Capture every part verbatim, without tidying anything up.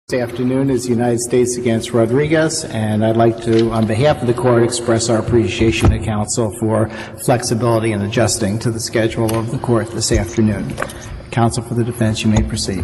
This afternoon is the United States against Rodriguez, and I'd like to, on behalf of the court, express our appreciation to counsel for flexibility in adjusting to the schedule of the court this afternoon. Counsel for the defense, you may proceed.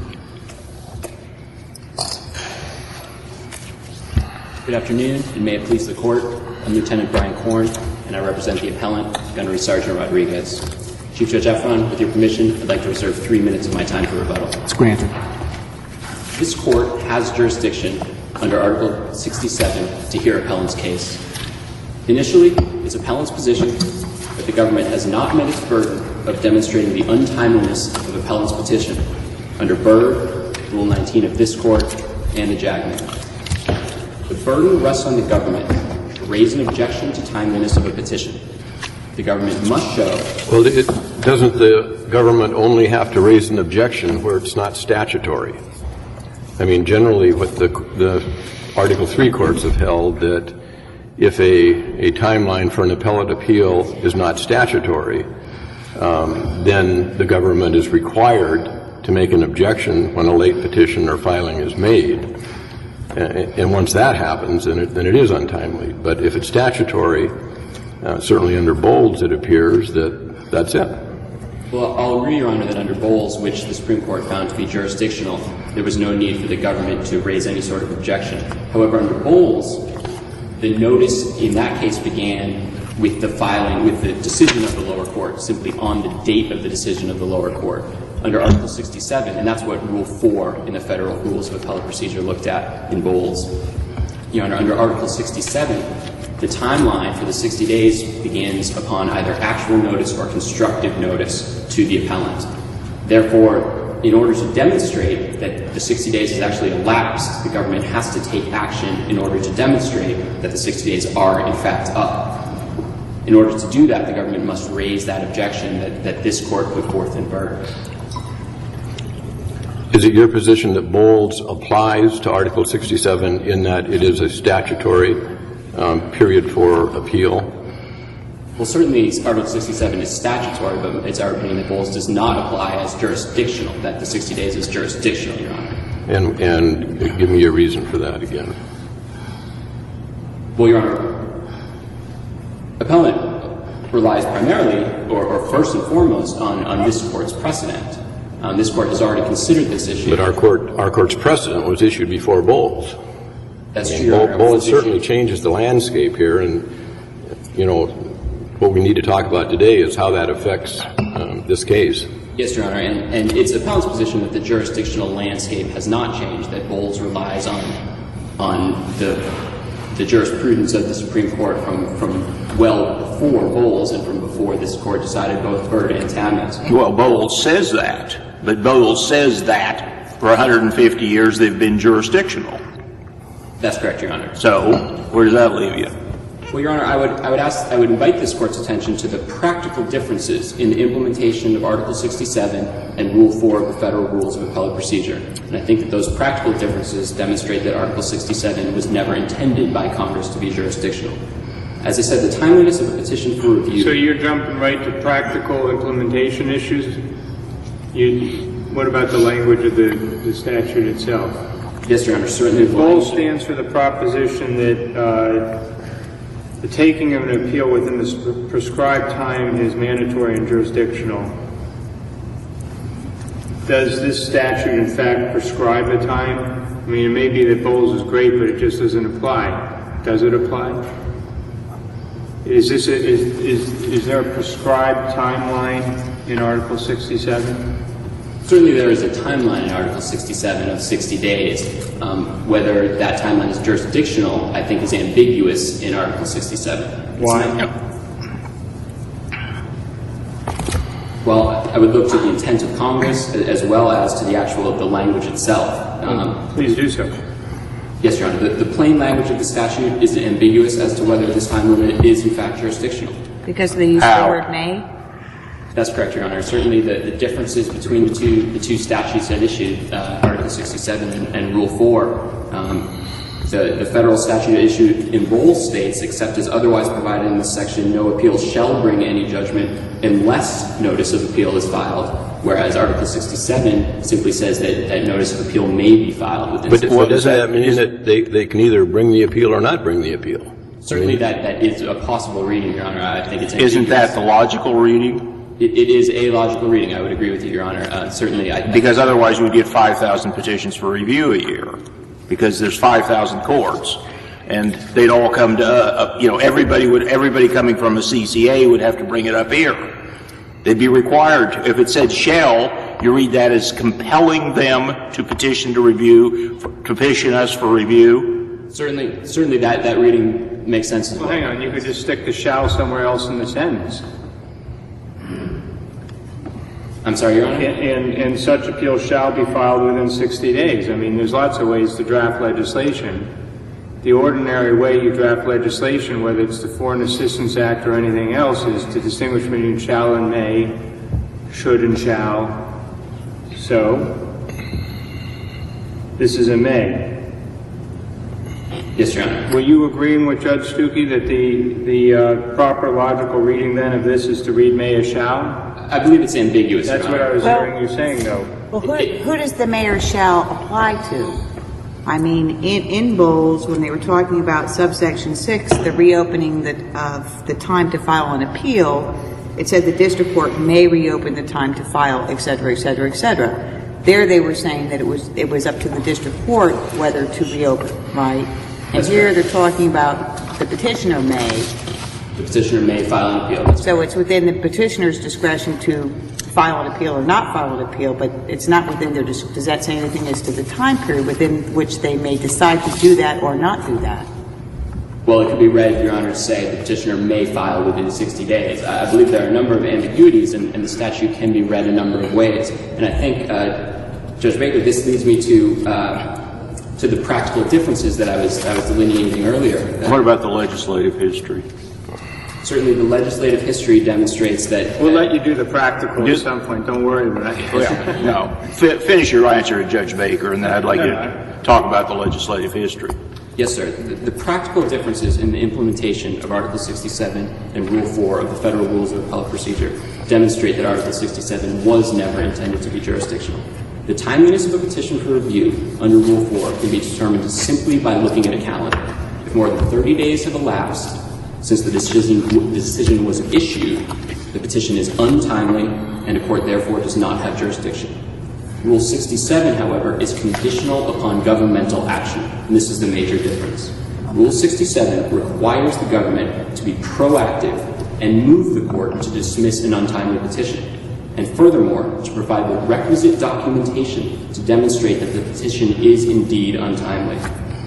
Good afternoon, and may it please the court. I'm Lieutenant Brian Korn, and I represent the appellant, Gunnery Sergeant Rodriguez. Chief Judge Efron, with your permission, I'd like to reserve three minutes of my time for rebuttal. It's granted. This court has jurisdiction under Article sixty-seven to hear appellant's case. Initially, it's appellant's position that the government has not met its burden of demonstrating the untimeliness of appellant's petition under Byrd, Rule nineteen of this court, and the Jagman. The burden rests on the government to raise an objection to timeliness of a petition. The government must show... Well, it, doesn't the government only have to raise an objection where it's not statutory? I mean, generally what the, the Article three courts have held that if a, a timeline for an appellate appeal is not statutory, um, then the government is required to make an objection when a late petition or filing is made. And, and once that happens, then it, then it is untimely. But if it's statutory, uh, certainly under Bowles it appears that that's it. Well, I'll agree, Your Honor, that under Bowles, which the Supreme Court found to be jurisdictional, there was no need for the government to raise any sort of objection. However, under Bowles, the notice in that case began with the filing, with the decision of the lower court, simply on the date of the decision of the lower court. Under Article sixty-seven, and that's what Rule four in the Federal Rules of Appellate Procedure looked at in Bowles. Your Honor, under Article sixty-seven, the timeline for the sixty days begins upon either actual notice or constructive notice to the appellant. Therefore, in order to demonstrate that the sixty days has actually elapsed, the government has to take action in order to demonstrate that the sixty days are, in fact, up. In order to do that, the government must raise that objection that, that this court put forth in Byrd. Is it your position that Bowles applies to Article sixty-seven in that it is a statutory um, period for appeal? Well, certainly Article sixty-seven is statutory, but it's our opinion that Bowles does not apply as jurisdictional, that the sixty days is jurisdictional, Your Honor. And, and give me a reason for that again. Well, Your Honor, appellant relies primarily, or, or first and foremost, on, on this court's precedent. Um, this court has already considered this issue. But our court, our court's precedent was issued before Bowles. That's and true, Your Honor. Bowles certainly changes the landscape here, and, you know, what we need to talk about today is how that affects um, this case. Yes, Your Honor, and, and it's appellant's position that the jurisdictional landscape has not changed, that Bowles relies on on the the jurisprudence of the Supreme Court from, from well before Bowles and from before this court decided both Byrd and Tammet. Well, Bowles says that, but Bowles says that for one hundred fifty years they've been jurisdictional. That's correct, Your Honor. So, where does that leave you? Well, Your Honor, I would, I would ask, I would invite this Court's attention to the practical differences in the implementation of Article sixty-seven and Rule four of the Federal Rules of Appellate Procedure. And I think that those practical differences demonstrate that Article sixty-seven was never intended by Congress to be jurisdictional. As I said, the timeliness of a petition for review... So you're jumping right to practical implementation issues? You, what about the language of the, the statute itself? Yes, Your Honor, certainly. Bowles stands for the proposition that uh, the taking of an appeal within the prescribed time is mandatory and jurisdictional. Does this statute, in fact, prescribe a time? I mean, it may be that Bowles is great, but it just doesn't apply. Does it apply? Is this a, is, is is there a prescribed timeline in Article sixty-seven? Certainly there is a timeline in Article sixty-seven of sixty days. Um, whether that timeline is jurisdictional, I think, is ambiguous in Article sixty-seven. Why? Well, I would look to the intent of Congress as well as to the actual the language itself. Um, Please do so. Yes, Your Honor. The, the plain language of the statute is ambiguous as to whether this time limit is, in fact, jurisdictional. Because they use the word may? That's correct, Your Honor. Certainly the, the differences between the two the two statutes at issue, uh, Article sixty-seven and, and Rule four, um, The, the federal statute issued in Bowles states, except as otherwise provided in this section, no appeal shall bring any judgment unless notice of appeal is filed, whereas Article sixty-seven simply says that, that notice of appeal may be filed within But, sixty but days. doesn't that mean that they, they can either bring the appeal or not bring the appeal? Certainly that, that is a possible reading, Your Honor. I think it's Isn't that the logical reading? It, it is a logical reading. I would agree with you, Your Honor. Uh, certainly. I, Because otherwise we'd get five thousand petitions for review a year, because there's five thousand courts. And they'd all come to, uh, you know, everybody would, everybody coming from a C C A would have to bring it up here. They'd be required to. If it said shall, you read that as compelling them to petition to review, for, to petition us for review. Certainly, certainly that, that reading makes sense as well. Well, hang on. You could just stick the shall somewhere else in the sentence. I'm sorry, Your Honor? And, and such appeal shall be filed within sixty days. I mean, there's lots of ways to draft legislation. The ordinary way you draft legislation, whether it's the Foreign Assistance Act or anything else, is to distinguish between shall and may, should and shall. So, this is a may. Yes, Your Honor. Were you agreeing with Judge Stuckey that the, the uh, proper logical reading then of this is to read may as shall? I believe it's ambiguous, That's Your what Honor. I was Well- hearing you saying, though. Well, who, who does the mayor shall apply to? I mean, in, in Bowles, when they were talking about subsection six, the reopening the, of the time to file an appeal, it said the district court may reopen the time to file, et cetera, et cetera, et cetera. There they were saying that it was, it was up to the district court whether to reopen, right? And That's here right. they're talking about the petitioner may. The petitioner may file an appeal. That's So it's within the petitioner's discretion to file an appeal or not file an appeal, but it's not within their dis- does that say anything as to the time period within which they may decide to do that or not do that? Well, it could be read, Your Honor, to say the petitioner may file within sixty days. I believe there are a number of ambiguities, and, and the statute can be read a number of ways. And I think, uh, Judge Baker, this leads me to uh, to the practical differences that I was I was delineating earlier. What about the legislative history? Certainly, the legislative history demonstrates that. We'll let you do the practical at some point. Don't worry about it. Well, no. F- finish your answer to Judge Baker, and then I'd like you to talk about the legislative history. Yes, sir. The, the practical differences in the implementation of Article sixty-seven and Rule four of the Federal Rules of Appellate Procedure demonstrate that Article sixty-seven was never intended to be jurisdictional. The timeliness of a petition for review under Rule four can be determined simply by looking at a calendar. If more than thirty days have elapsed since the decision, the decision was issued, the petition is untimely, and a court therefore does not have jurisdiction. Rule sixty-seven, however, is conditional upon governmental action, and this is the major difference. Rule sixty-seven requires the government to be proactive and move the court to dismiss an untimely petition, and furthermore, to provide the requisite documentation to demonstrate that the petition is indeed untimely.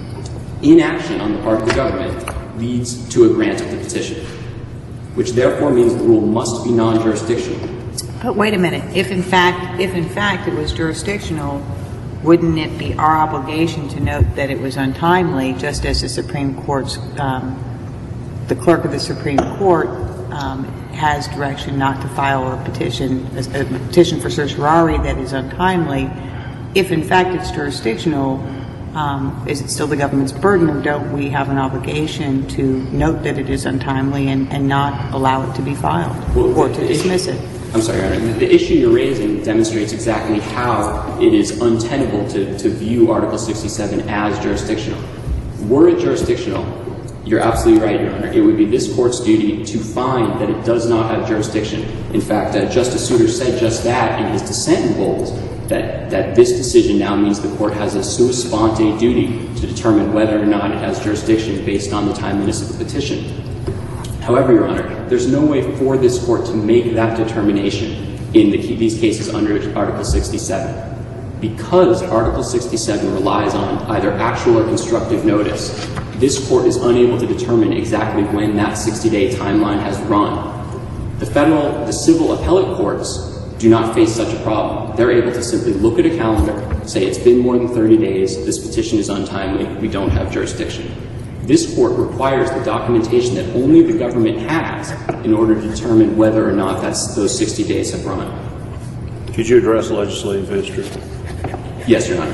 Inaction on the part of the government leads to a grant of the petition, which therefore means the rule must be non-jurisdictional. But wait a minute. If in fact, if in fact it was jurisdictional, wouldn't it be our obligation to note that it was untimely, just as the Supreme Court's, um, the clerk of the Supreme Court um, has direction not to file a petition, a petition for certiorari that is untimely? If in fact it's jurisdictional, um, is it still the government's burden, or don't we have an obligation to note that it is untimely and, and not allow it to be filed Well, or to dismiss it? I'm sorry, Your Honor. The issue you're raising demonstrates exactly how it is untenable to, to view Article sixty-seven as jurisdictional. Were it jurisdictional, you're absolutely right, Your Honor. It would be this Court's duty to find that it does not have jurisdiction. In fact, uh, Justice Souter said just that in his dissent in Bowles, that, that this decision now means the Court has a sua sponte duty to determine whether or not it has jurisdiction based on the timeliness of the petition. However, Your Honor, there's no way for this Court to make that determination in the, these cases under Article sixty-seven. Because Article sixty-seven relies on either actual or constructive notice, this Court is unable to determine exactly when that sixty-day timeline has run. The federal, the civil appellate courts do not face such a problem. They're able to simply look at a calendar, say it's been more than thirty days, this petition is untimely, we don't have jurisdiction. This Court requires the documentation that only the government has in order to determine whether or not that's, those sixty days have run. Could you address legislative history? Yes, Your Honor.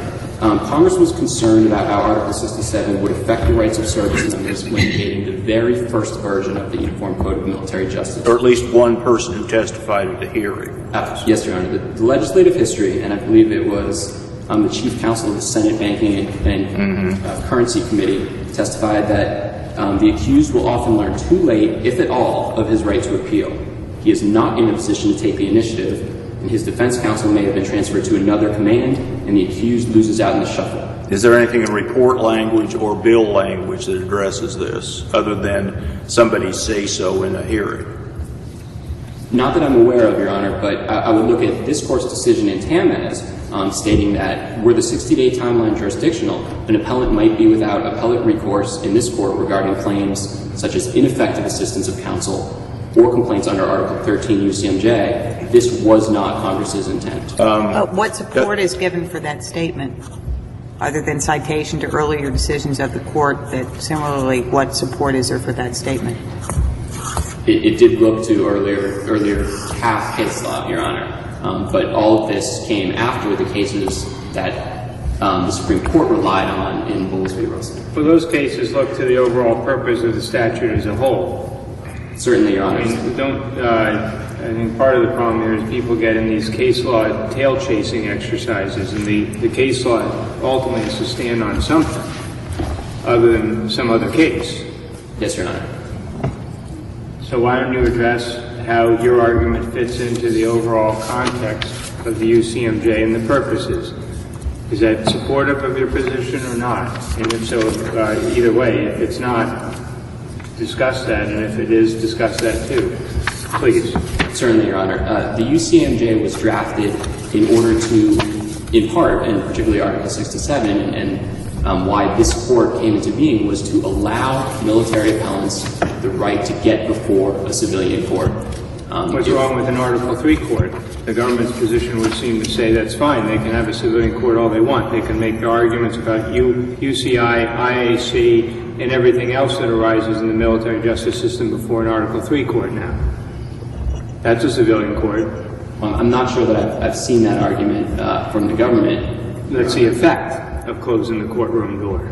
Um, Congress was concerned about how Article sixty-seven would affect the rights of service members when creating the very first version of the Uniform Code of Military Justice. Or at least one person who testified at the hearing. Uh, yes, Your Honor. The, the legislative history, and I believe it was um, the Chief Counsel of the Senate Banking and, and mm-hmm. uh, Currency Committee testified that um, the accused will often learn too late, if at all, of his right to appeal. He is not in a position to take the initiative, and his defense counsel may have been transferred to another command, and the accused loses out in the shuffle. Is there anything in report language or bill language that addresses this, other than somebody's say-so in a hearing? Not that I'm aware of, Your Honor, but I, I would look at this Court's decision in Tamez, um, stating that were the sixty-day timeline jurisdictional, an appellant might be without appellate recourse in this Court regarding claims such as ineffective assistance of counsel or complaints under Article thirteen U C M J. This was not Congress's intent. Um, uh, what support is given for that statement, other than citation to earlier decisions of the Court, that similarly, what support is there for that statement? It, it did look to earlier earlier C A F case law, Your Honor. Um, but all of this came after the cases that um, the Supreme Court relied on in Bowles v. Wilson. Well, those cases look to the overall purpose of the statute as a whole. Certainly, Your Honor. I mean, don't, uh, I think part of the problem here is people get in these case law tail-chasing exercises, and the, the case law ultimately has to stand on something other than some other case. Yes, Your Honor. So why don't you address how your argument fits into the overall context of the U C M J and the purposes? Is that supportive of your position or not? And if so, uh, either way, if it's not, discuss that, and if it is, discuss that too. Please. Certainly, Your Honor. Uh, the U C M J was drafted in order to, in part, and particularly Article sixty-seven, and, and um, why this Court came into being was to allow military appellants the right to get before a civilian court. Um, What's if, wrong with an Article three court? The government's position would seem to say that's fine. They can have a civilian court all they want. They can make their arguments about U, UCI, I A C, and everything else that arises in the military justice system before an Article three court now. That's a civilian court. Um, I'm not sure that I've, I've seen that argument uh, from the government. That's the effect of closing the courtroom door.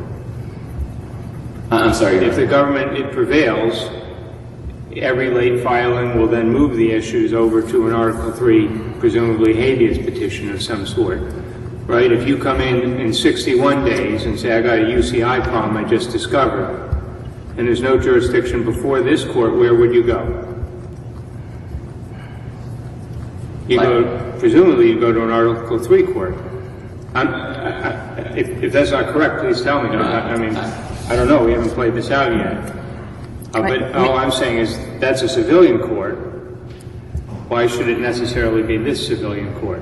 Uh, I'm sorry. If the government, it prevails, every late filing will then move the issues over to an Article three, presumably habeas petition of some sort. Right? If you come in in sixty-one days and say, I got a U C I problem I just discovered, and there's no jurisdiction before this court, where would you go? You go, presumably you go to an Article three court. I'm, I, I, if, if that's not correct, please tell me. I, I mean, I don't know. We haven't played this out yet. Uh, but all I'm saying is that's a civilian court. Why should it necessarily be this civilian court?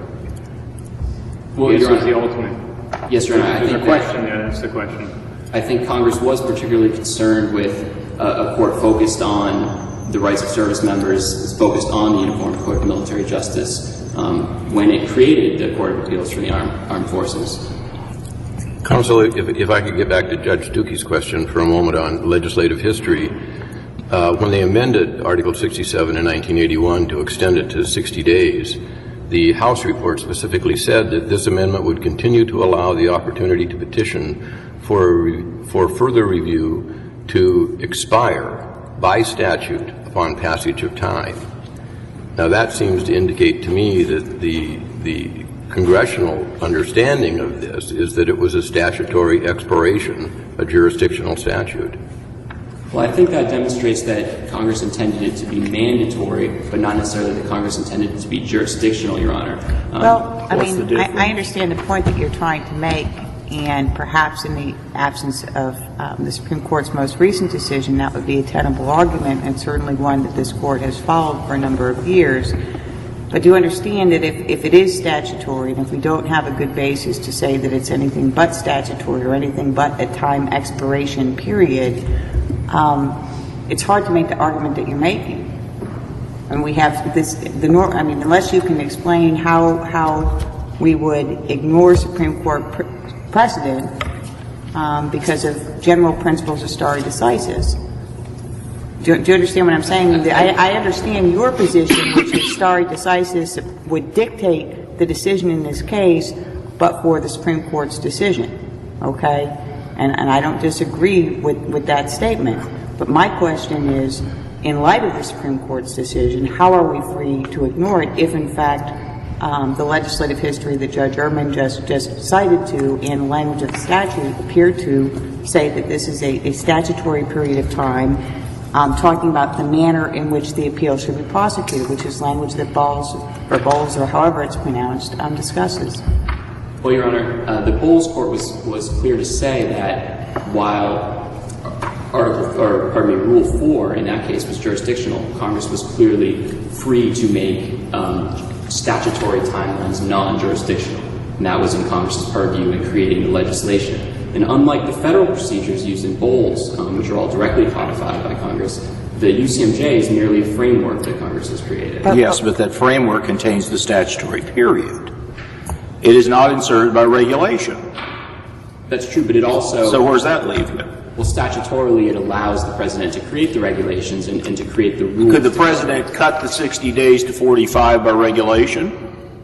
Well, this Your is the Honor, ultimate. Yes, Your Honor. I There's think a question that, there. That's the question. I think Congress was particularly concerned with uh, a court focused on the rights of service members, focused on the Uniform Code of Military Justice, um, when it created the Court of Appeals for the Armed, armed Forces. Counsel, if, if I could get back to Judge Tukey's question for a moment on legislative history. Uh, when they amended Article sixty-seven in nineteen eighty-one to extend it to sixty days, the House report specifically said that this amendment would continue to allow the opportunity to petition for, a re- for further review to expire by statute upon passage of time. Now, that seems to indicate to me that the, the congressional understanding of this is that it was a statutory expiration, a jurisdictional statute. Well, I think that demonstrates that Congress intended it to be mandatory, but not necessarily that Congress intended it to be jurisdictional, Your Honor. Um, well, I mean, I, I understand the point that you're trying to make, and perhaps in the absence of um, the Supreme Court's most recent decision, that would be a tenable argument, and certainly one that this Court has followed for a number of years. But do understand that if, if it is statutory, and if we don't have a good basis to say that it's anything but statutory or anything but a time expiration period, Um, it's hard to make the argument that you're making. And we have this, the nor- I mean, unless you can explain how, how we would ignore Supreme Court pr- precedent um, because of general principles of stare decisis. Do, do you understand what I'm saying? I, I understand your position, which is stare decisis would dictate the decision in this case, but for the Supreme Court's decision, okay? And, and I don't disagree with, with that statement. But my question is, in light of the Supreme Court's decision, how are we free to ignore it if, in fact, um, the legislative history that Judge Ehrman just, just cited to in language of the statute appeared to say that this is a, a statutory period of time, um, talking about the manner in which the appeal should be prosecuted, which is language that Bowles, or Bowles, or however it's pronounced, um, discusses. Well, Your Honor, uh, the Bowles Court was, was clear to say that while Article, or pardon me, Rule four in that case was jurisdictional, Congress was clearly free to make um, statutory timelines non-jurisdictional, and that was in Congress's purview in creating the legislation. And unlike the federal procedures used in Bowles, um, which are all directly codified by Congress, the U C M J is merely a framework that Congress has created. Yes, but that framework contains the statutory period. It is not inserted by regulation. That's true, but it also... So where does that leave you? Well, statutorily, it allows the President to create the regulations and, and to create the rules. Could the President cut the sixty days to forty-five by regulation?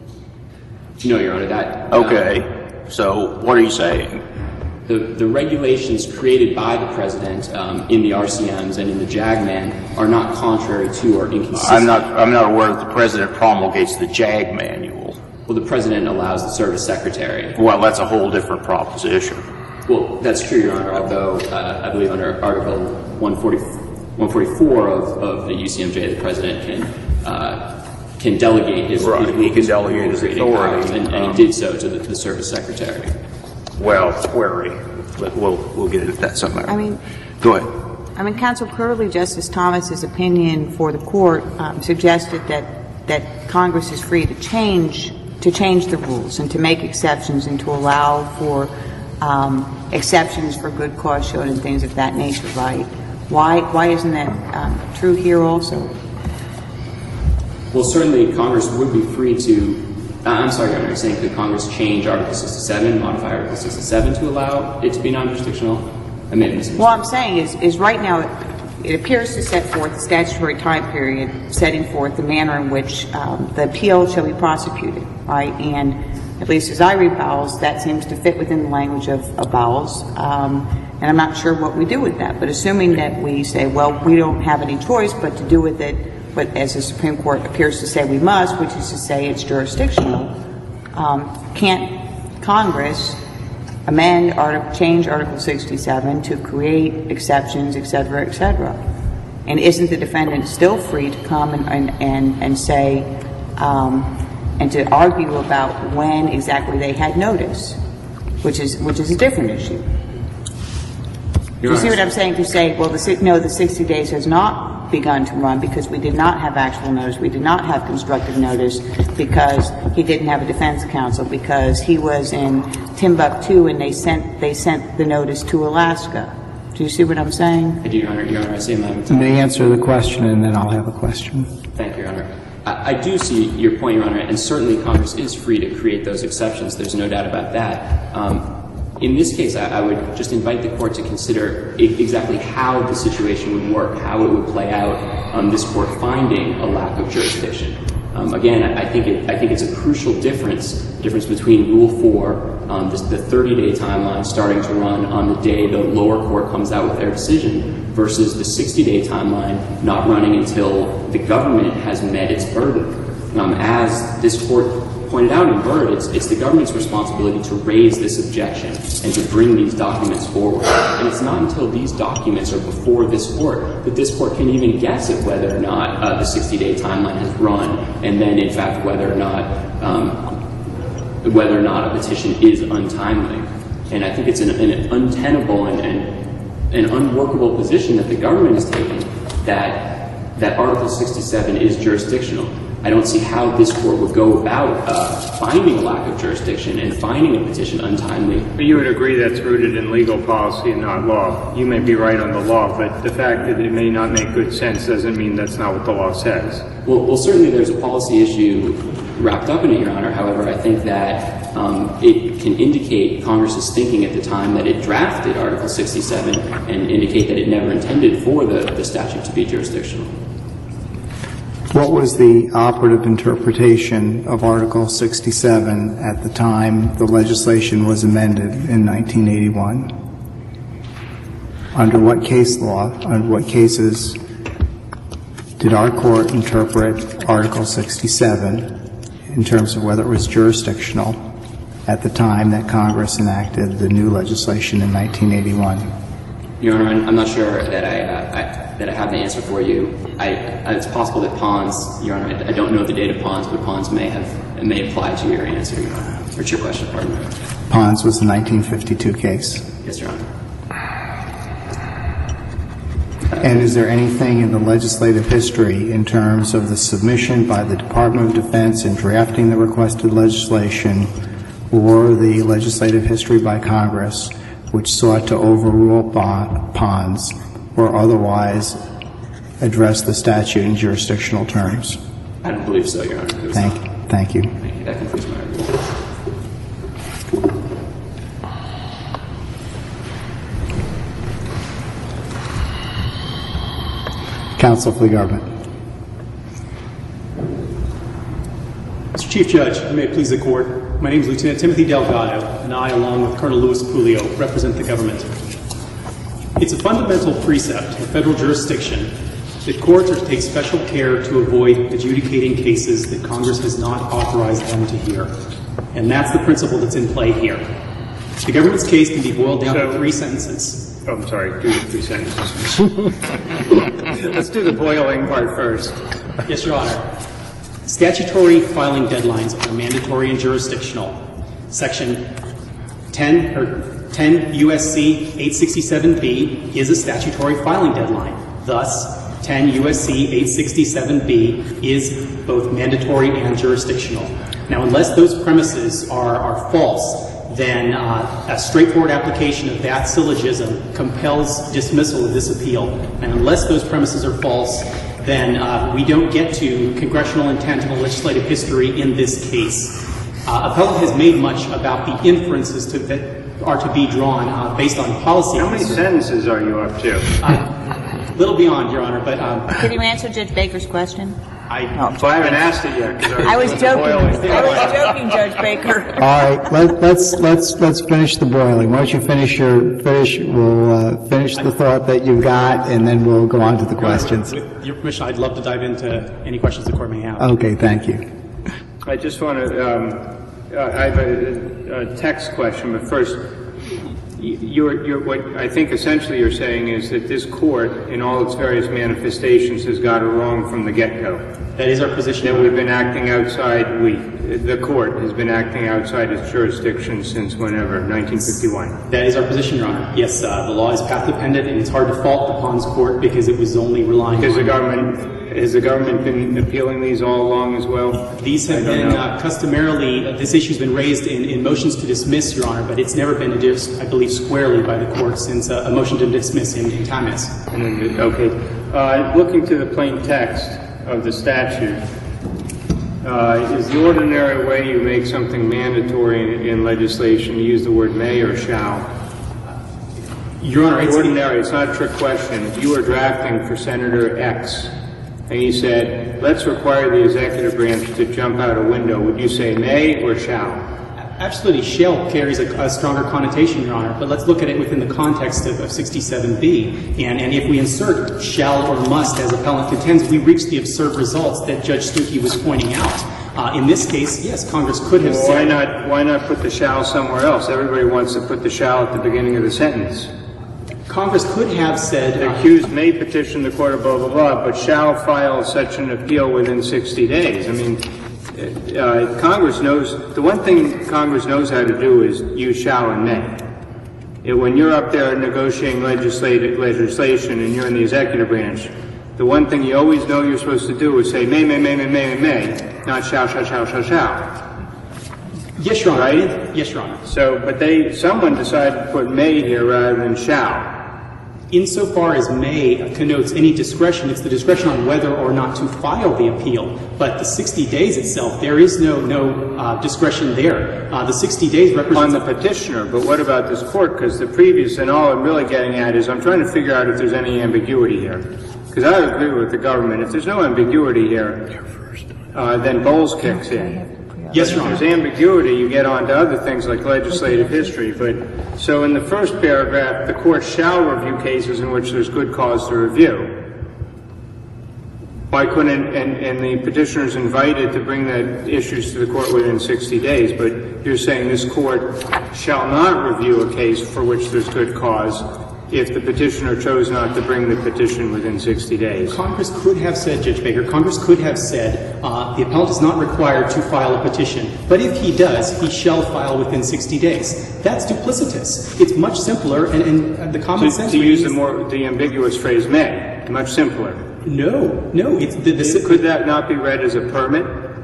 No, Your Honor, that... Okay. Um, so what are you saying? The, the regulations created by the President um, in the R C Ms and in the JAG-Man are not contrary to or inconsistent. I'm not, I'm not aware that the President promulgates the JAG manual. Well, the President allows the Service Secretary. Well, that's a whole different proposition. Well, that's true, Your Honor, although uh, I believe under Article one forty-four of, of the U C M J, the President can uh, can delegate his, right. his, he can delegate his authority, and, and um, he did so to the, the Service Secretary. Well, query, but we'll we'll get into that sometime. I mean, go ahead. I mean, Counsel, clearly Justice Thomas's opinion for the court um, suggested that that Congress is free to change to change the rules and to make exceptions and to allow for um, exceptions for good cause shown and things of that nature, right? Why why isn't that um, true here also? Well, certainly Congress would be free to. Uh, I'm sorry, Your Honor, you're saying could Congress change Article sixty-seven, modify Article sixty-seven to allow it to be non-jurisdictional? I may have misunderstood. What I'm saying is, is right now it, it appears to set forth a statutory time period setting forth the manner in which um, the appeal shall be prosecuted, right? And at least as I read Bowles, that seems to fit within the language of, of Bowles. Um, and I'm not sure what we do with that. But assuming that we say, well, we don't have any choice but to do with it, but as the Supreme Court appears to say we must, which is to say it's jurisdictional, um, can't Congress amend or change Article sixty-seven to create exceptions, et cetera, et cetera? And isn't the defendant still free to come and, and, and, and say, um, and to argue about when exactly they had notice, which is which is a different issue? Do you see what I'm saying? To say, well, the, no, the sixty days has not begun to run because we did not have actual notice, we did not have constructive notice, because he didn't have a defense counsel, because he was in Timbuktu and they sent they sent the notice to Alaska. Do you see what I'm saying? I do, Your Honor. Your Honor, I say my You may answer the question, and then I'll have a question. Thank you, Your Honor. I, I do see your point, Your Honor, and certainly Congress is free to create those exceptions. There's no doubt about that. Um, in this case, I, I would just invite the Court to consider I- exactly how the situation would work, how it would play out, um, this Court finding a lack of jurisdiction. Um, again, I, I think it, I think it's a crucial difference, difference between Rule four, um, this, the thirty-day timeline starting to run on the day the lower court comes out with their decision, versus the sixty-day timeline not running until the government has met its burden. Um, as this Court pointed out in Byrd, it's, it's the government's responsibility to raise this objection and to bring these documents forward. And it's not until these documents are before this Court that this Court can even guess at whether or not uh, the sixty-day timeline has run, and then, in fact, whether or not um, whether or not a petition is untimely. And I think it's an, an untenable and, and an unworkable position that the government is taking, that that Article sixty-seven is jurisdictional. I don't see how this Court would go about uh, finding a lack of jurisdiction and finding a petition untimely. But you would agree that's rooted in legal policy and not law. You may be right on the law, but the fact that it may not make good sense doesn't mean that's not what the law says. Well, well certainly there's a policy issue wrapped up in it, Your Honor. However, I think that um, it can indicate Congress's thinking at the time that it drafted Article sixty-seven and indicate that it never intended for the, the statute to be jurisdictional. What was the operative interpretation of Article sixty-seven at the time the legislation was amended in nineteen eighty-one? Under what case law, under what cases did our court interpret Article sixty-seven in terms of whether it was jurisdictional at the time that Congress enacted the new legislation in nineteen eighty-one? Your Honor, I'm not sure that I, uh, I that I have the answer for you. I, it's possible that Pons, Your Honor, I, I don't know the date of Pons, but Pons may have may apply to your answer, Your Honor, or to your question, pardon me. Pons was the nineteen fifty-two case. Yes, Your Honor. And is there anything in the legislative history in terms of the submission by the Department of Defense in drafting the requested legislation or the legislative history by Congress which sought to overrule Pons or otherwise address the statute in jurisdictional terms? I don't believe so, Your Honor. Thank you. Thank you. Thank you. That concludes my argument. Counsel for the government. Mister Chief Judge, I may it please the Court. My name is Lieutenant Timothy Delgado, and I, along with Colonel Louis Pulio, represent the government. It's a fundamental precept of federal jurisdiction that courts are to take special care to avoid adjudicating cases that Congress has not authorized them to hear. And that's the principle that's in play here. The government's case can be boiled down So, to three sentences. Oh, I'm sorry, do the three sentences. Let's do the boiling part first. Yes, Your Honor. Statutory filing deadlines are mandatory and jurisdictional. Section ten, or ten U S C eight sixty-seven B is a statutory filing deadline. Thus, ten U S C eight sixty-seven B is both mandatory and jurisdictional. Now, unless those premises are, are false, then uh, a straightforward application of that syllogism compels dismissal of this appeal. And unless those premises are false, then uh, we don't get to congressional intent and legislative history in this case. Uh, Appellant has made much about the inferences to, that are to be drawn uh, based on policy. How many sentences are you up to? A little beyond, Your Honor, but um, Can you answer Judge Baker's question? I, so I haven't asked it yet. 'Cause I was doing the joking. boiling. I was joking, Judge Baker. All right, let, let's let's let's finish the boiling. Why don't you finish your finish? We'll uh, finish the thought that you got, and then we'll go on to the questions. with your permission, I'd love to dive into any questions the Court may have. Okay, thank you. I just want to, um, uh, I have a, a text question, but first, you're, you're, what I think essentially you're saying is that this Court, in all its various manifestations, has got it wrong from the get-go. That is our position. That we've been acting outside, we, the Court has been acting outside its jurisdiction since whenever, nineteen fifty-one. That is our position, Your Honor. Yes, uh, the law is path-dependent, and it's hard to fault the Pons Court because it was only relying Has on... the government, has the government been appealing these all along as well? These have been uh, customarily, uh, this issue's been raised in, in motions to dismiss, Your Honor, but it's never been addressed, I believe, squarely by the Court since uh, a motion to dismiss in, in Tamis. And then, okay. Uh, looking to the plain text of the statute, uh, is the ordinary way you make something mandatory in, in legislation to use the word may or shall? Your Honor, it's... Ordinary, it's not a trick question. If you were drafting for Senator X, and he said, let's require the executive branch to jump out a window, would you say may or shall? Absolutely. Shall carries a, a stronger connotation, Your Honor, but let's look at it within the context of, of sixty-seven B. And, and if we insert shall or must as appellant contends, we reach the absurd results that Judge Stuckey was pointing out. Uh, in this case, yes, Congress could have Well, said... why not, why not put the shall somewhere else? Everybody wants to put the shall at the beginning of the sentence. Congress could have said... The Uh, accused may petition the court of blah, blah, blah, but shall file such an appeal within sixty days. I mean, uh, Congress knows, the one thing Congress knows how to do is use shall and may. It, when you're up there negotiating legislative, legislation and you're in the executive branch, the one thing you always know you're supposed to do is say may, may, may, may, may, may, not shall, shall, shall, shall, shall. Yes, Your Honor. Right? Yes, Your Honor. So, but they, someone decided to put may here rather than shall. Insofar as may connotes any discretion, it's the discretion on whether or not to file the appeal. But the sixty days itself, there is no no uh, discretion there. Uh, the sixty days represents... On the petitioner, but what about this court? Because the previous, and all I'm really getting at is I'm trying to figure out if there's any ambiguity here. because I agree with the government. If there's no ambiguity here, uh, then Bowles kicks in. Yes, Your Honor. If there's ambiguity, you get on to other things like legislative history. But so in the first paragraph, the court shall review cases in which there's good cause to review. Why couldn't, and, and the petitioner's invited to bring the issues to the court within sixty days, but you're saying this court shall not review a case for which there's good cause if the petitioner chose not to bring the petition within sixty days. Congress could have said, Judge Baker, Congress could have said uh, the appellant is not required to file a petition, but if he does, he shall file within sixty days. That's duplicitous. It's much simpler, and, and the common To, sense to use the is- more the ambiguous phrase "may," much simpler. No, no. It's the, the, Could that not be read as a permit?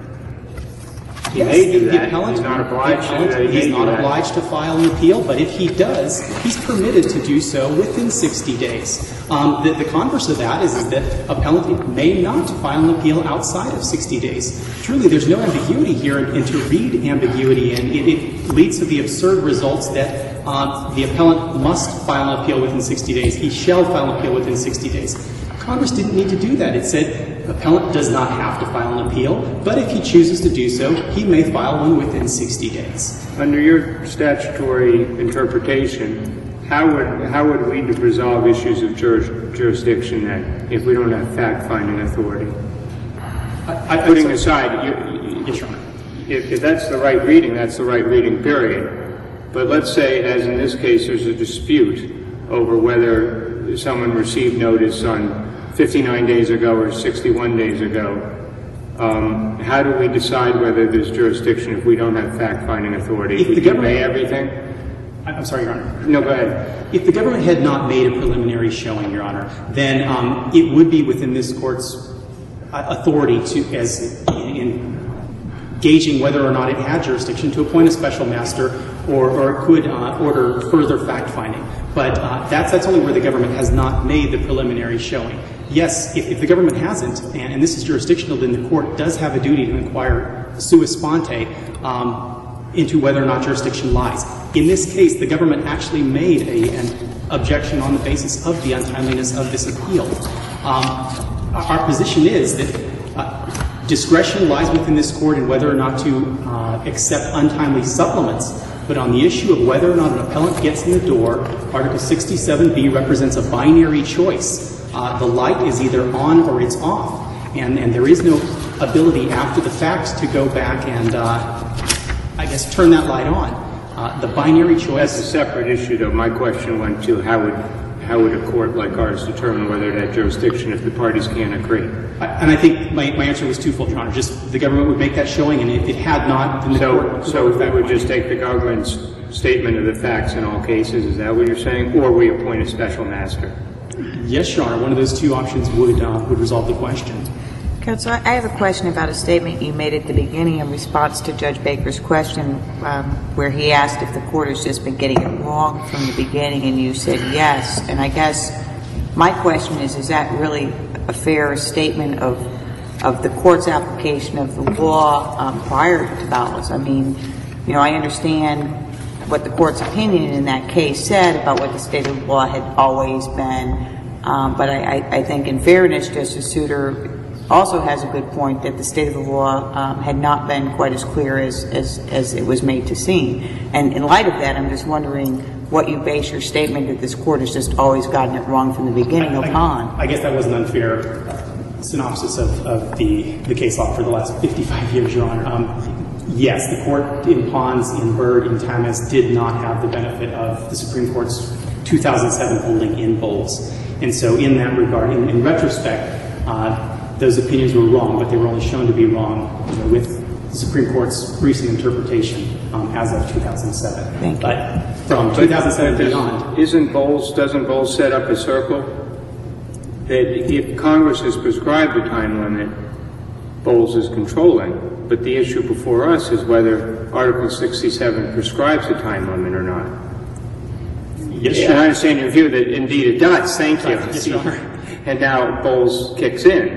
He Yes, may do the that. appellant, He's not the obliged to. appellant, He may he's do not that. obliged to file an appeal, but if he does, he's permitted to do so within sixty days. Um, the, the converse of that is, is that appellant may not file an appeal outside of sixty days. Truly, there's no ambiguity here, and, and to read ambiguity, and it, it leads to the absurd results that uh, the appellant must file an appeal within sixty days. He shall file an appeal within sixty days. Congress didn't need to do that. It said appellant does not have to file an appeal, but if he chooses to do so, he may file one within sixty days. Under your statutory interpretation, how would how would we resolve issues of juris, jurisdiction then if we don't have fact-finding authority? I, I, Putting I'm sorry. aside, you, Yes, Your Honor. if, if that's the right reading, that's the right reading, period. But let's say, as in this case, there's a dispute over whether someone received notice on fifty-nine days ago or sixty-one days ago. Um, how do we decide whether there's jurisdiction if we don't have fact-finding authority? If the Would you government- obey everything? I'm sorry, Your Honor. No, go ahead. If the government had not made a preliminary showing, Your Honor, then um, it would be within this court's uh, authority to, as in, in gauging whether or not it had jurisdiction, to appoint a special master or, or it could uh, order further fact-finding. But uh, that's, that's only where the government has not made the preliminary showing. Yes, if, if the government hasn't, and, and this is jurisdictional, then the court does have a duty to inquire sua sponte um, into whether or not jurisdiction lies. In this case, the government actually made a, an objection on the basis of the untimeliness of this appeal. Um, our position is that uh, discretion lies within this court in whether or not to uh, accept untimely supplements. But on the issue of whether or not an appellant gets in the door, Article sixty-seven B represents a binary choice. Uh, the light is either on or it's off. And, and there is no ability after the fact to go back and, uh, I guess, turn that light on. Uh, the binary choice... That's a separate issue, though. My question went to how would how would a court like ours determine whether it had jurisdiction if the parties can't agree? I, and I think my, my answer was twofold, Your Honor. Just the government would make that showing, and if it had not, then the So, court... so if we would just take the government's statement of the facts in all cases, is that what you're saying? Or we appoint a special master? Yes, Your Honor. One of those two options would uh, would resolve the question. Counsel, I have a question about a statement you made at the beginning in response to Judge Baker's question, um, where he asked if the court has just been getting it wrong from the beginning, and you said yes. And I guess my question is, is that really a fair statement of of the court's application of the law um, prior to Bowles? I mean, you know, I understand what the court's opinion in that case said about what the state of the law had always been, um, but I, I, I think in fairness, Justice Souter also has a good point that the state of the law um, had not been quite as clear as, as, as it was made to seem. And in light of that, I'm just wondering what you base your statement that this court has just always gotten it wrong from the beginning I, upon. I, I guess that was an unfair synopsis of, of the, the case law for the last fifty-five years, Your Honor. Um, yes, the court in Pons, in Byrd, in Tamas did not have the benefit of the Supreme Court's two thousand seven holding in Bowles. And so in that regard, in, in retrospect, uh, those opinions were wrong, but they were only shown to be wrong, you know, with the Supreme Court's recent interpretation um, as of two thousand seven. Thank you. But from two thousand seven But beyond, Isn't Bowles, doesn't Bowles set up a circle that if Congress has prescribed a time limit, Bowles is controlling, but the issue before us is whether Article sixty-seven prescribes a time limit or not. yes, And I understand your view that indeed it does. Thank you. Yes, Your Honor. And now Bowles kicks in.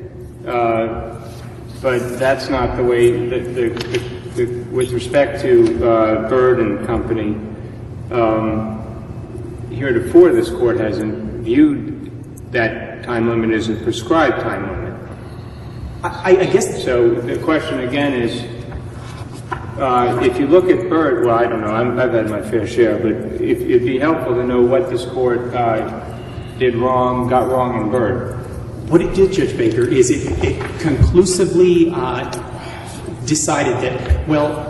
Uh, but that's not the way that the, the, the, with respect to uh, Byrd and Company, um, heretofore this court hasn't viewed that time limit is a prescribed time limit. I, I guess So the question again is, uh, if you look at Byrd, well, I don't know, I'm, I've had my fair share, but if, it'd be helpful to know what this court uh, did wrong, got wrong in Byrd. what it did, Judge Baker, is it, it conclusively uh, decided that, well,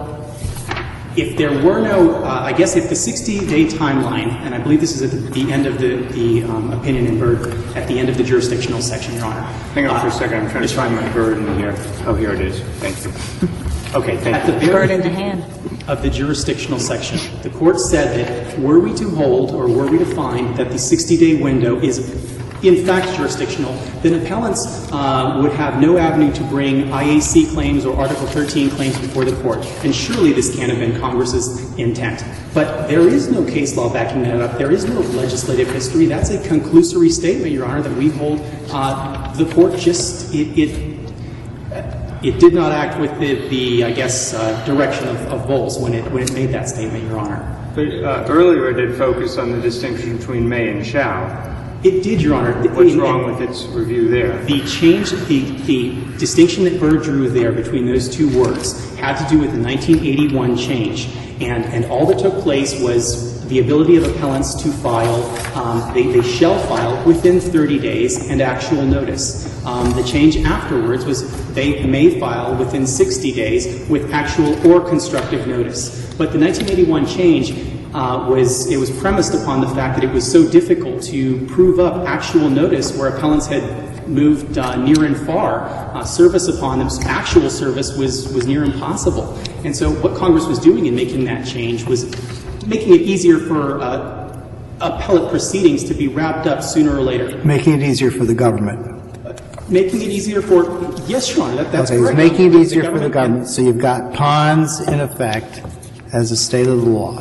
if there were no, uh, I guess if the sixty-day timeline, and I believe this is at the, the end of the, the um, opinion in Byrd, at the end of the jurisdictional section, Your Honor. Hang on for a second, I'm trying to find my Byrd in here. Oh, here it is. Thank you. Okay, thank At you. the very Bird in the end hand. of the jurisdictional section, the court said that were we to hold or were we to find that the sixty-day window is in fact jurisdictional, then appellants uh, would have no avenue to bring I A C claims or Article thirteen claims before the court. And surely this can't have been Congress's intent. But there is no case law backing that up. There is no legislative history. That's a conclusory statement, Your Honor, that we hold. Uh, the court just, it, it It did not act with the, the I guess, uh, direction of, of Bowles when it when it made that statement, Your Honor. But uh, earlier it did focus on the distinction between may and shall. It did, Your Honor. What's And- wrong with its review there? The change, the, the distinction that Byrd drew there between those two words had to do with the nineteen eighty-one change. And, and all that took place was the ability of appellants to file, um, they, they shall file within thirty days and actual notice. Um, the change afterwards was they may file within sixty days with actual or constructive notice. But the nineteen eighty-one change uh, was, it was premised upon the fact that it was so difficult to prove up actual notice where appellants had moved uh, near and far. Uh, service upon them, actual service was, was near impossible. And so what Congress was doing in making that change was making it easier for uh, appellate proceedings to be wrapped up sooner or later. Making it easier for the government. Making it easier for, yes, Your Honor, that, that's Okay, it's correct. making it easier for the can- government. So you've got ponds in effect as a state of the law.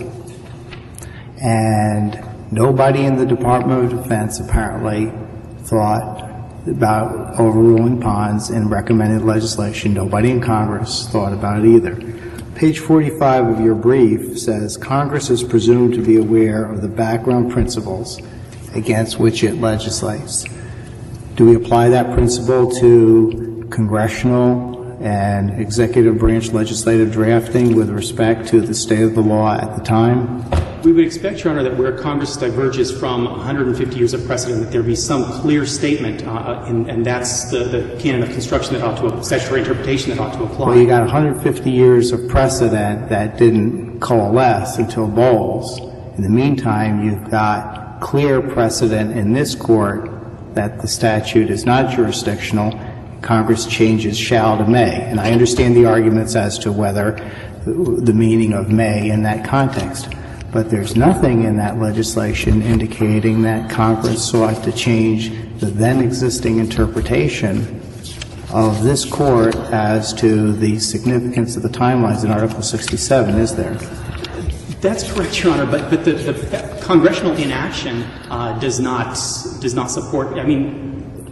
And nobody in the Department of Defense apparently thought about overruling ponds and recommended legislation. Nobody in Congress thought about it either. Page forty-five of your brief says Congress is presumed to be aware of the background principles against which it legislates. Do we apply that principle to congressional and executive branch legislative drafting with respect to the state of the law at the time? We would expect, Your Honor, that where Congress diverges from one hundred fifty years of precedent, that there be some clear statement, uh, and, and that's the, the canon of construction that ought to, statutory interpretation that ought to apply. Well, you got one hundred fifty years of precedent that didn't coalesce until Bowles. In the meantime, you've got clear precedent in this court that the statute is not jurisdictional. Congress changes shall to may. And I understand the arguments as to whether the meaning of may in that context. But there's nothing in that legislation indicating that Congress sought to change the then existing interpretation of this court as to the significance of the timelines in Article sixty-seven, is there? That's correct, Your Honor, but, but the, the congressional inaction uh, does not does not support. I mean,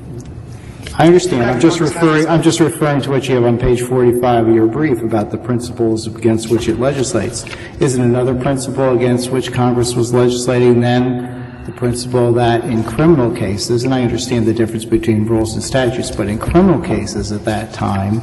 I understand. I'm just referring. I'm just referring to what you have on page forty-five of your brief about the principles against which it legislates. Isn't another principle against which Congress was legislating then the principle that in criminal cases, and I understand the difference between rules and statutes, but in criminal cases at that time,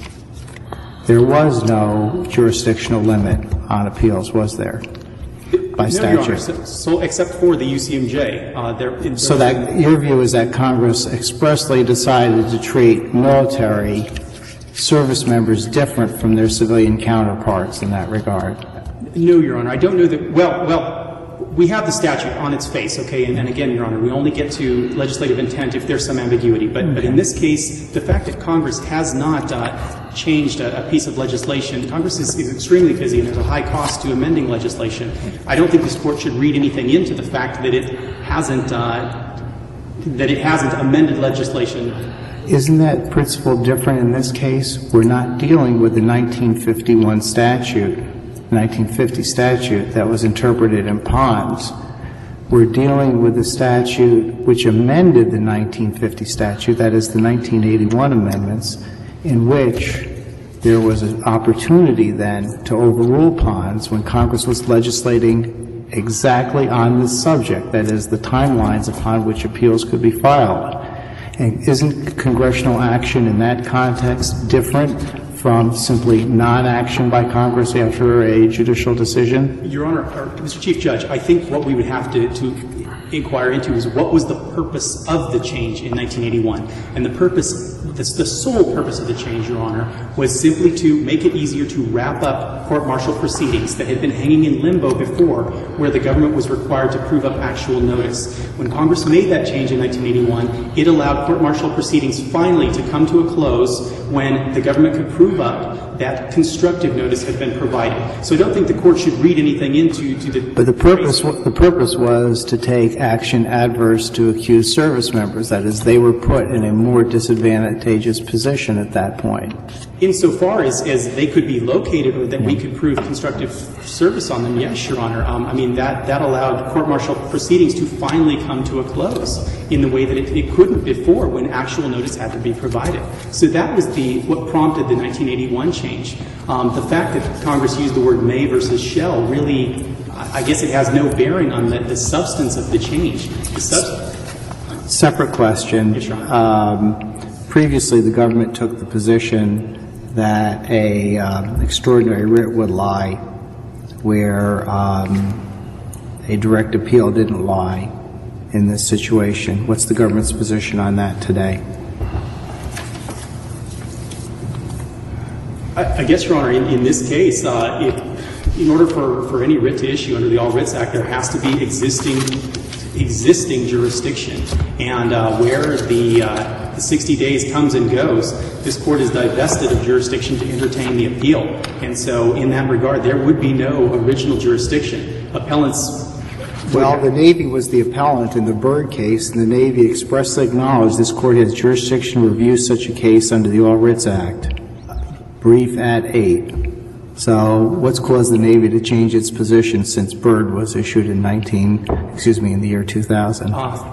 there was no jurisdictional limit on appeals, was there? By no, Your Honor, statute. so, so except for the U C M J, uh, there. there So that your view is that Congress expressly decided to treat military service members different from their civilian counterparts in that regard. No, Your Honor, I don't know that. Well, well, we have the statute on its face, okay, and, and again, Your Honor, we only get to legislative intent if there's some ambiguity. But, but in this case, the fact that Congress has not uh, changed a, a piece of legislation, Congress is, is extremely busy, and there's a high cost to amending legislation. I don't think this Court should read anything into the fact that it hasn't uh, that it hasn't amended legislation. Isn't that principle different in this case? We're not dealing with the nineteen fifty-one statute, nineteen fifty statute that was interpreted in Pons. We're dealing with the statute which amended the nineteen fifty statute, that is the nineteen eighty-one amendments, in which there was an opportunity then to overrule Pons when Congress was legislating exactly on this subject, that is, the timelines upon which appeals could be filed. And isn't congressional action in that context different from simply non-action by Congress after a judicial decision? Your Honor, or, Mister Chief Judge, I think what we would have to, to inquire into is what was the purpose of the change in nineteen eighty-one. And the purpose, the, the sole purpose of the change, Your Honor, was simply to make it easier to wrap up court-martial proceedings that had been hanging in limbo before, where the government was required to prove up actual notice. When Congress made that change in nineteen eighty-one, it allowed court-martial proceedings finally to come to a close when the government could prove up that constructive notice had been provided. So I don't think the Court should read anything into to the... But the purpose, the purpose was to take action adverse to accused service members. That is, they were put in a more disadvantageous position at that point. Insofar as, as they could be located or that we could prove constructive service on them, yes, Your Honor. Um, I mean, that, that allowed court-martial proceedings to finally come to a close in the way that it, it couldn't before when actual notice had to be provided. So that was the what prompted the nineteen eighty-one change. Um, the fact that Congress used the word may versus shall really, I guess it has no bearing on the, the substance of the change. The substance. Separate question. Yes, Your Honor. Um, previously, the government took the position that a um, extraordinary writ would lie where um, a direct appeal didn't lie in this situation. What's the government's position on that today? I, I guess, Your Honor, in, in this case, uh, it, in order for, for any writ to issue under the All Writs Act, there has to be existing existing jurisdiction. And uh, where the, uh, the sixty days comes and goes, this Court is divested of jurisdiction to entertain the appeal. And so in that regard, there would be no original jurisdiction. Appellants... Well, the Navy was the appellant in the Byrd case, and the Navy expressly acknowledged this Court has jurisdiction to review such a case under the All Writs Act. Brief at eight. So what's caused the Navy to change its position since Byrd was issued in nineteen, excuse me, in the year two thousand? Uh,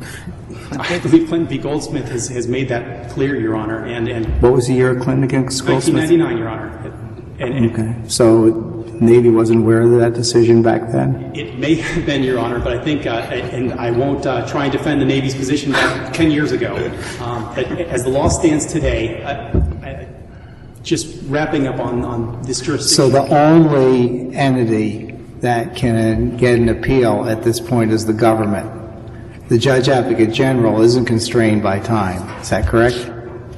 I believe Clinton v. Goldsmith has, has made that clear, Your Honor. And, and what was the year of Clinton against Goldsmith? nineteen ninety-nine, Your Honor. And, and okay. So Navy wasn't aware of that decision back then? It may have been, Your Honor, but I think, uh, and I won't uh, try and defend the Navy's position back ten years ago. Um, but as the law stands today, I, I, just wrapping up on, on this jurisdiction. So the only entity that can get an appeal at this point is the government. The Judge Advocate General isn't constrained by time. Is that correct?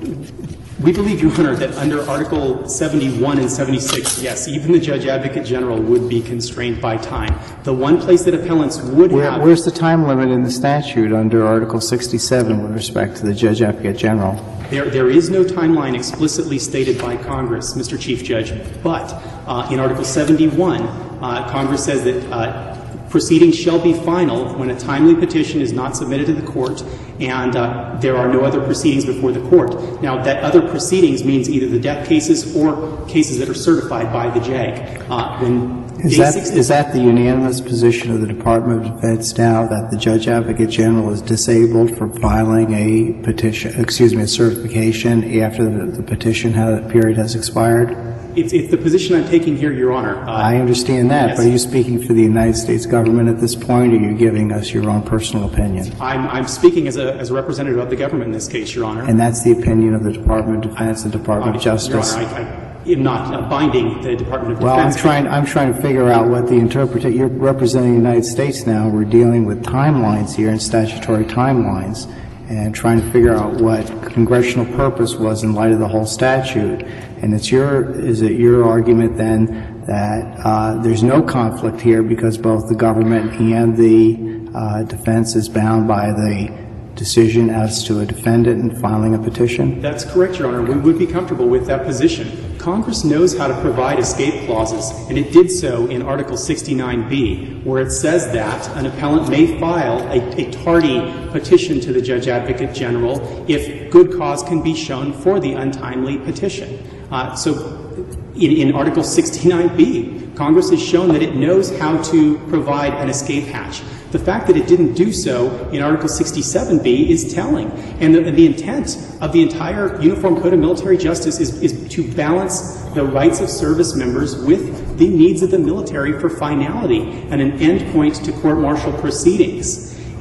We believe, Your Honor, that under Article seventy-one and seventy-six, yes, even the Judge Advocate General would be constrained by time. The one place that appellants would Where, have... Where's the time limit in the statute under Article sixty-seven with respect to the Judge Advocate General? There, there is no timeline explicitly stated by Congress, Mister Chief Judge, but uh, in Article seventy-one, uh, Congress says that uh, proceedings shall be final when a timely petition is not submitted to the court and uh, there are no other proceedings before the court. Now, that other proceedings means either the death cases or cases that are certified by the J A G. Uh, when Is that, is that the unanimous position of the Department of Defense now, that the Judge Advocate General is disabled from filing a petition, excuse me, a certification after the, the petition has, period has expired? It's, it's the position I'm taking here, Your Honor. Uh, I understand that, yes. But are you speaking for the United States government at this point, or are you giving us your own personal opinion? I'm, I'm speaking as a, as a representative of the government in this case, Your Honor. And that's the opinion of the Department of Defense and Department uh, of Justice? Your Honor, I, I am not uh, binding the Department of Well, Defense. I'm trying, I'm trying to figure out what the interpretation, you're representing the United States now. We're dealing with timelines here and statutory timelines and trying to figure out what congressional purpose was in light of the whole statute. And it's your, is it your argument then that uh, there's no conflict here because both the government and the uh, defense is bound by the decision as to a defendant in filing a petition? That's correct, Your Honor. We would be comfortable with that position. Congress knows how to provide escape clauses, and it did so in Article sixty-nine B, where it says that an appellant may file a, a tardy petition to the Judge Advocate General if good cause can be shown for the untimely petition. Uh, so in, in Article sixty-nine B, Congress has shown that it knows how to provide an escape hatch. The fact that it didn't do so in Article sixty-seven B is telling. And the, and the intent of the entire Uniform Code of Military Justice is, is to balance the rights of service members with the needs of the military for finality and an end point to court-martial proceedings.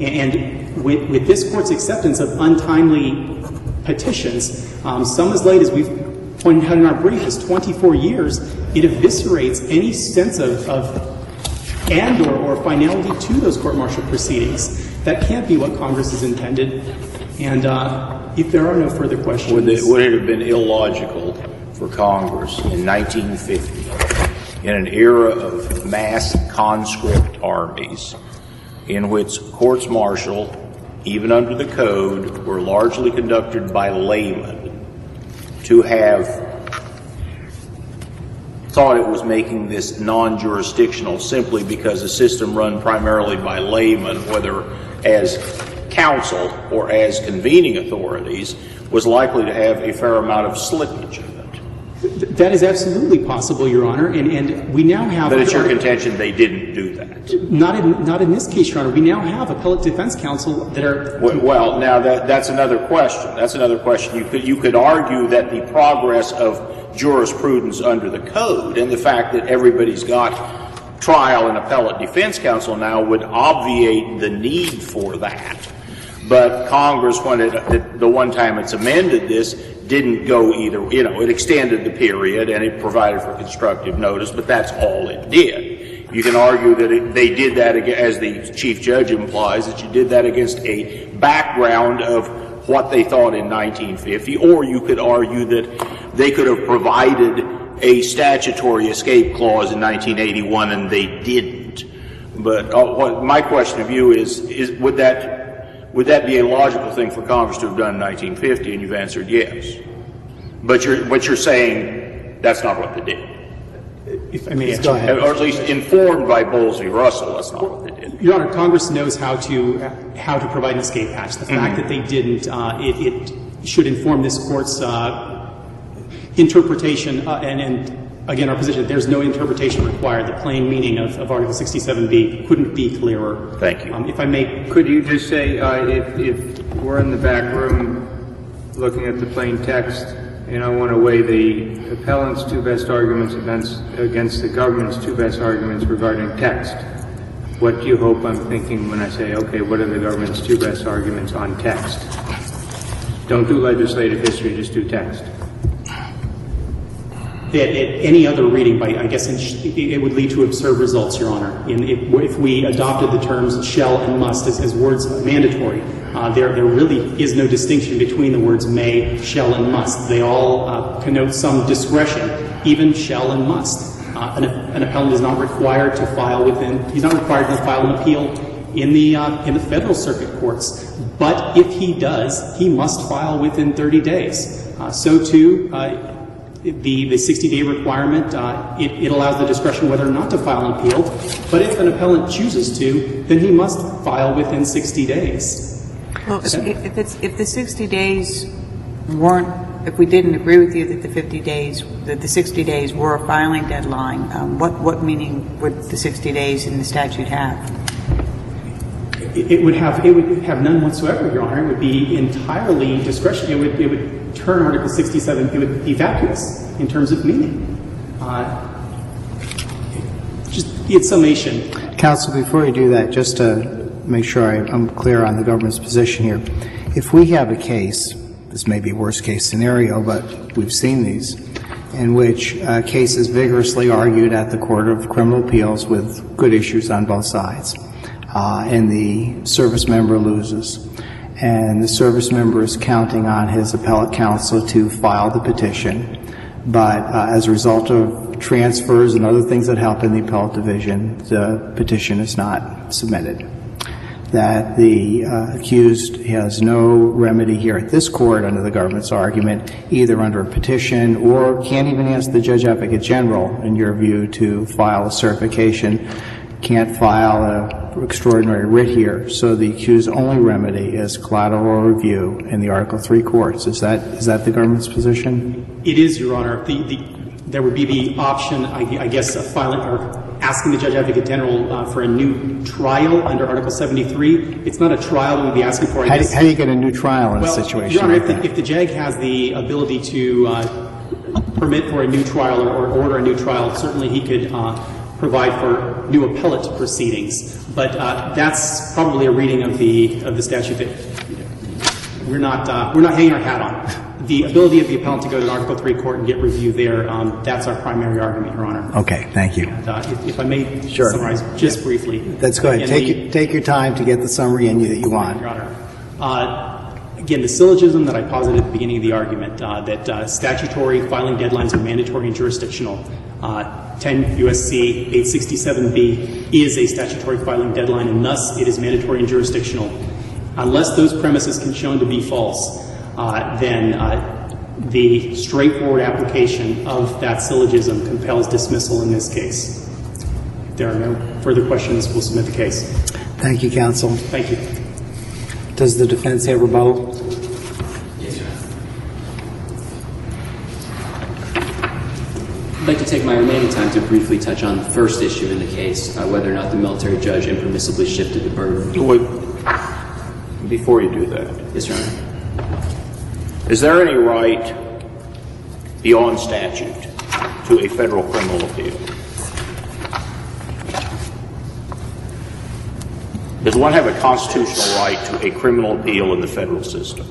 And with, with this Court's acceptance of untimely petitions, um, some as late as we've pointed out in our brief as twenty-four years, it eviscerates any sense of, of and or, or finality to those court-martial proceedings. That can't be what Congress has intended. And uh, if there are no further questions... Would it, would it have been illogical for Congress in nineteen fifty, in an era of mass conscript armies, in which courts-martial, even under the Code, were largely conducted by laymen, to have thought it was making this non-jurisdictional simply because a system run primarily by laymen, whether as counsel or as convening authorities, was likely to have a fair amount of slippage of it. That is absolutely possible, Your Honor, and, and we now have... But it's your contention they didn't do that. Not in, not in this case, Your Honor. We now have appellate defense counsel that are... Well, now that, that's another question. That's another question. You could, you could argue that the progress of jurisprudence under the Code and the fact that everybody's got trial and appellate defense counsel now would obviate the need for that. But Congress, when it, the, the one time it's amended this, didn't go either. You know, it extended the period and it provided for constructive notice, but that's all it did. You can argue that it, they did that, as the Chief Judge implies, that you did that against a background of what they thought in nineteen fifty, or you could argue that they could have provided a statutory escape clause in nineteen eighty-one and they didn't. But uh, what my question of you is, is would that Would that be a logical thing for Congress to have done in nineteen fifty? And you've answered yes. But you're, but you're saying that's not what they did. If I may Go ahead. Or at least informed by Bowles v. Russell, that's not what they did. Your Honor, Congress knows how to how to provide an escape hatch. The mm-hmm. fact that they didn't, uh, it, it should inform this Court's uh, interpretation uh, and, and again, our position, there's no interpretation required. The plain meaning of, of Article sixty-seven B couldn't be clearer. Thank you. Um, if I may... Could you just say, uh, if, if we're in the back room looking at the plain text, and I want to weigh the appellant's two best arguments against, against the government's two best arguments regarding text, what do you hope I'm thinking when I say, okay, what are the government's two best arguments on text? Don't do legislative history, just do text. That any other reading, by I guess it would lead to absurd results, Your Honor. In, if, if we adopted the terms shall and must as, as words mandatory, uh, there there really is no distinction between the words may, shall, and must. They all uh, connote some discretion, even shall and must. Uh, an, an appellant is not required to file within. He's not required to file an appeal in the uh, in the federal circuit courts. But if he does, he must file within thirty days. Uh, so too. Uh, The, the sixty-day requirement, uh, it, it allows the discretion whether or not to file an appeal. But if an appellant chooses to, then he must file within sixty days. Well, if, if, it's, if the sixty days weren't, if we didn't agree with you that the fifty days, that the sixty days were a filing deadline, um, what, what meaning would the sixty days in the statute have? It, it would have, it would have none whatsoever, Your Honor. It would be entirely discretion. It would, it would turn Article sixty-seven, it would be vacuous in terms of meaning. Uh, just in summation. Counsel, before you do that, just to make sure I, I'm clear on the government's position here, if we have a case, this may be worst case scenario, but we've seen these, in which a case is vigorously argued at the Court of Criminal Appeals with good issues on both sides, uh, and the service member loses, and the service member is counting on his appellate counsel to file the petition, but uh, as a result of transfers and other things that happen in the appellate division, the petition is not submitted. That the uh, accused has no remedy here at this court under the government's argument, either under a petition or can't even ask the Judge Advocate General, in your view, to file a certification, can't file a extraordinary writ here. So the accused's only remedy is collateral review in the Article three courts. Is that is that the government's position? It is, Your Honor. The, the, there would be the option, I, I guess, of filing or asking the Judge Advocate General uh, for a new trial under Article seventy-three. It's not a trial that we'd be asking for. I how, guess. Do, how do you get a new trial in well, a situation Your Honor, like if the, that? if the J A G has the ability to uh, permit for a new trial or, or order a new trial, certainly he could uh, provide for new appellate proceedings. But uh, that's probably a reading of the of the statute that we're not uh, we're not hanging our hat on. The ability of the appellant to go to an Article three court and get review there, um, that's our primary argument, Your Honor. Okay, thank you. And, uh, if, if I may Sure. summarize just Yeah. briefly. That's go ahead. And Take, the- your, take your time to get the summary in you that you want. Your Honor. Uh, again, the syllogism that I posited at the beginning of the argument, uh, that uh, statutory filing deadlines are mandatory and jurisdictional. Uh, ten U S C eight sixty-seven B is a statutory filing deadline, and thus it is mandatory and jurisdictional. Unless those premises can be shown to be false, uh, then uh, the straightforward application of that syllogism compels dismissal in this case. If there are no further questions, we'll submit the case. Thank you, counsel. Thank you. Does the defense have rebuttal? Yes, Your Honor. I'd like to take my remaining time to briefly touch on the first issue in the case, uh, whether or not the military judge impermissibly shifted the burden. Wait, before you do that, Yes, Your Honor. is there any right beyond statute to a federal criminal appeal? Does one have a constitutional right to a criminal appeal in the federal system?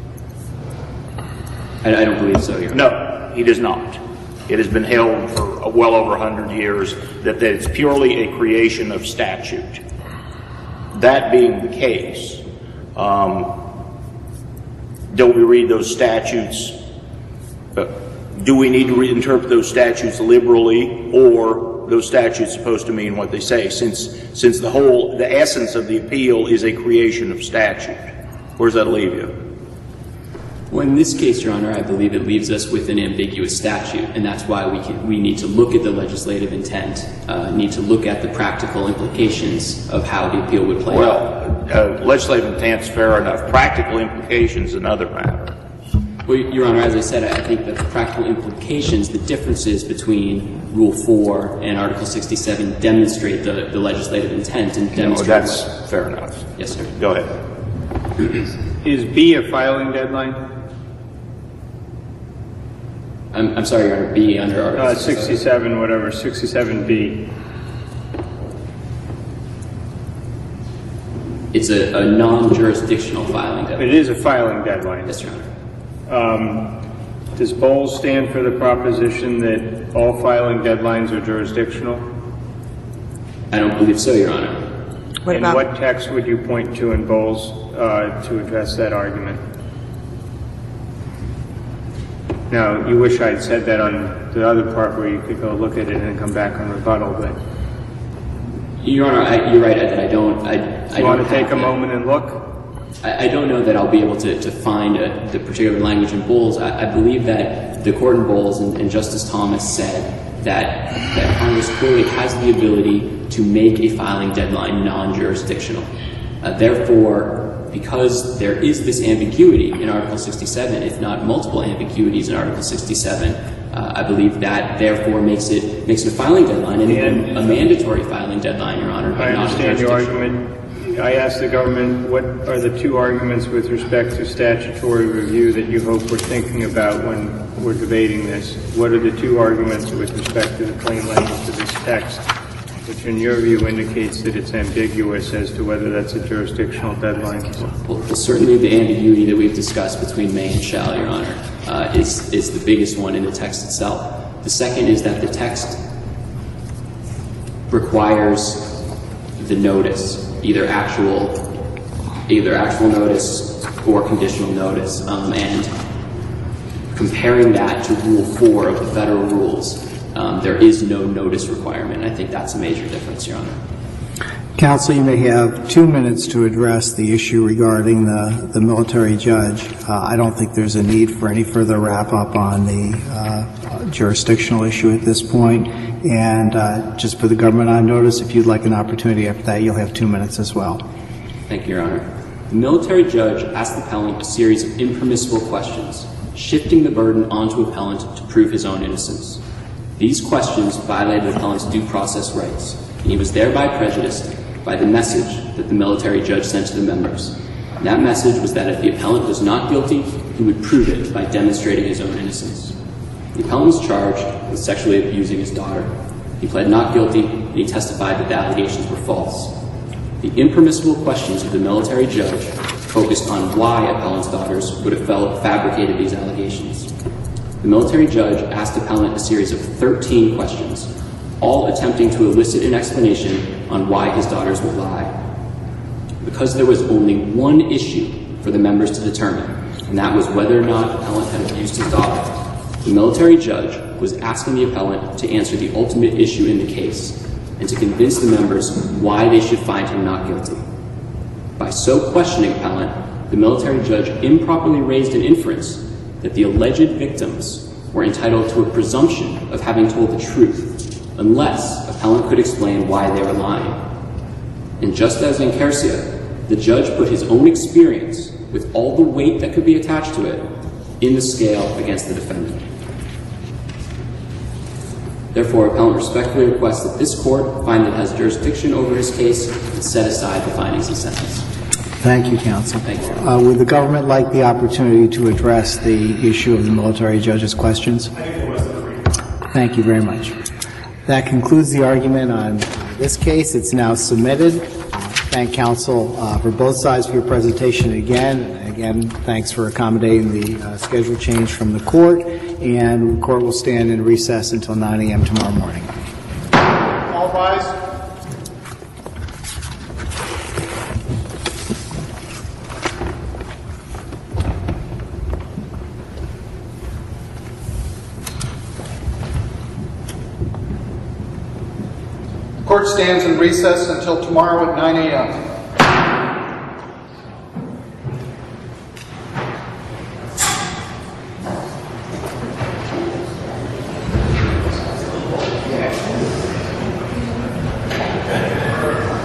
I, I don't believe so, Your Honor. No, he does not. It has been held for well over one hundred years that, that it's purely a creation of statute. That being the case, um, don't we read those statutes? Uh, do we need to reinterpret those statutes liberally, or those statutes supposed to mean what they say? Since since the whole the essence of the appeal is a creation of statute, where does that leave you? Well, in this case, Your Honor, I believe it leaves us with an ambiguous statute, and that's why we can, we need to look at the legislative intent, uh, need to look at the practical implications of how the appeal would play out. Well, uh, legislative intent's fair enough. Practical implications, another matter. Well, Your Honor, as I said, I think that the practical implications, the differences between Rule four and Article sixty-seven demonstrate the, the legislative intent and No, demonstrate that's what- fair enough. Yes, sir. Go ahead. Is B a filing deadline? I'm, I'm sorry, Your Honor, B under Article Uh, sixty-seven. sixty-seven, whatever, sixty-seven B. It's a, a non-jurisdictional filing deadline. It is a filing deadline. Yes, Your Honor. Um, does Bowles stand for the proposition that all filing deadlines are jurisdictional? I don't believe so, Your Honor. What And about, what text would you point to in Bowles uh, to address that argument? Now, you wish I'd said that on the other part where you could go look at it and then come back on rebuttal, but Your Honor, I, you're right that I don't. I, I you want to don't take have a that. moment and look? I, I don't know that I'll be able to, to find a, the particular language in Bowles. I, I believe that the court in Bowles and, and Justice Thomas said that that Congress clearly has the ability to make a filing deadline non-jurisdictional. Uh, therefore, because there is this ambiguity in Article sixty-seven, if not multiple ambiguities in Article sixty-seven, uh, I believe that therefore makes it makes it a filing deadline and, And- a mandatory filing deadline, Your Honor. but I not understand your jurisdictional. argument. I asked the government, what are the two arguments with respect to statutory review that you hope we're thinking about when we're debating this? What are the two arguments with respect to the plain language of this text, which in your view indicates that it's ambiguous as to whether that's a jurisdictional deadline? Well, certainly the ambiguity that we've discussed between may and shall, Your Honor, uh, is, is the biggest one in the text itself. The second is that the text requires the notice, either actual, either actual notice or conditional notice, um, and comparing that to Rule four of the federal rules, um, there is no notice requirement. I think that's a major difference, Your Honor. Counsel, you may have two minutes to address the issue regarding the, the military judge. Uh, I don't think there's a need for any further wrap-up on the uh, jurisdictional issue at this point. And uh, just for the government on notice, if you'd like an opportunity after that, you'll have two minutes as well. Thank you, Your Honor. The military judge asked the appellant a series of impermissible questions, shifting the burden onto the appellant to prove his own innocence. These questions violated the appellant's due process rights, and he was thereby prejudiced by the message that the military judge sent to the members. And that message was that if the appellant was not guilty, he would prove it by demonstrating his own innocence. The appellant was charged with sexually abusing his daughter. He pled not guilty, and he testified that the allegations were false. The impermissible questions of the military judge focused on why appellant's daughters would have fabricated these allegations. The military judge asked appellant a series of thirteen questions, all attempting to elicit an explanation on why his daughters would lie. Because there was only one issue for the members to determine, and that was whether or not appellant had abused his daughter, the military judge was asking the appellant to answer the ultimate issue in the case and to convince the members why they should find him not guilty. By so questioning appellant, the military judge improperly raised an inference that the alleged victims were entitled to a presumption of having told the truth, unless appellant could explain why they were lying. And just as in Kersia, the judge put his own experience, with all the weight that could be attached to it, in the scale against the defendant. Therefore, appellant respectfully requests that this court find that it has jurisdiction over his case and set aside the findings and sentence. Thank you, counsel. Thank you. Uh, would the government like the opportunity to address the issue of the military judge's questions? Thank you very much. That concludes the argument on this case. It's now submitted. Thank counsel uh, for both sides for your presentation again. Again, thanks for accommodating the uh, schedule change from the court. And the court will stand in recess until nine a.m. tomorrow morning. All rise. Court stands in recess until tomorrow at nine a.m.